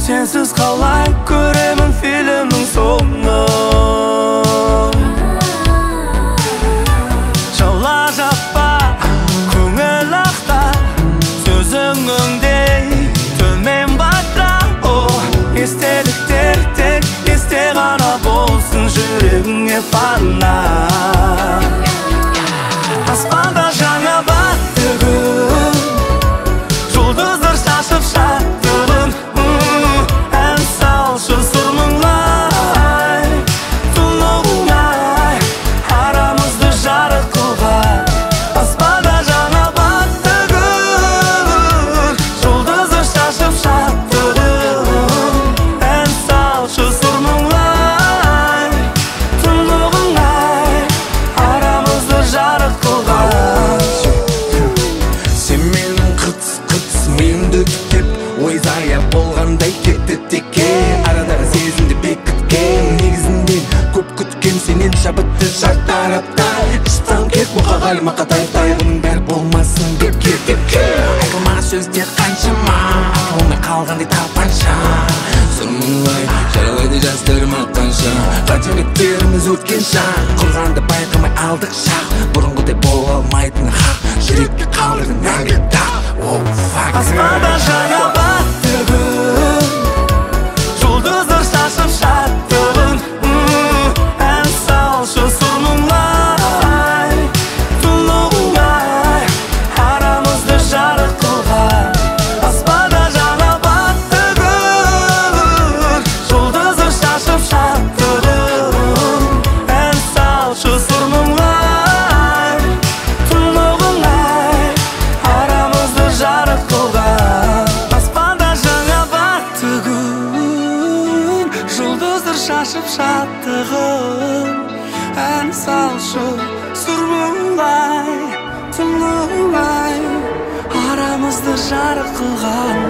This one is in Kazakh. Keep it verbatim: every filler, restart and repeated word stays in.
Sensiz қалай көремін фильмнің соңы. Жаула жаппа көңіл ақта, сөзің өңдей төмен батра. Естеліктер тек есте ғана болсын, жүрегіңе пана. Аспанда жаңа батты күн, жұлдыздар шашып шаттығын. Ән салшы сұр мұңлай, тұнығыңай, арамызды жарық қылған. Аспанда жаңа батты күн, жұлдыздар шашып шаттығын. Ән салшы сұр мұңлай, тұнығыңай, арамызды жарық қылған. Сен менің қытс-қытс миымды түптеп, ой зая болғандай кетті теке. Арадағы сезімді бекіткен, негізінен көп күткен сенен шабытты шартарапта. Іштан кет мұқағалыма қатайтай, бұның бәрі болмасын деп кетіпке. Айтылмаған сөздер қаншама, атылмай қалғандай тапанша. Сұр мұңлай жаралайды жастарыма қанша, қателіктеріміз өткен шақ, құрғанды байқамай алдық шақ. Бұрынғыдай бола алмайтын хақ, жүрекке қалдырды мәңгі тақ. Аспанда жаңа батты күн, жұлдыздар шашып шаттығын. Ән салшы сұр мұңлай, тұнығыңай, арамызды жарық қылған. Аспанда жаңа батты күн, жұлдыздар шашып шаттығын. Ән салшы сұр мұңлай, тұнығыңай, арамызды жарық қылған. Аспанда жаңа батты күн, жұлдыздар шашып шаттығын. Ән салшы сұр мұңлай, тұнығыңай, арамызды жарық қылған.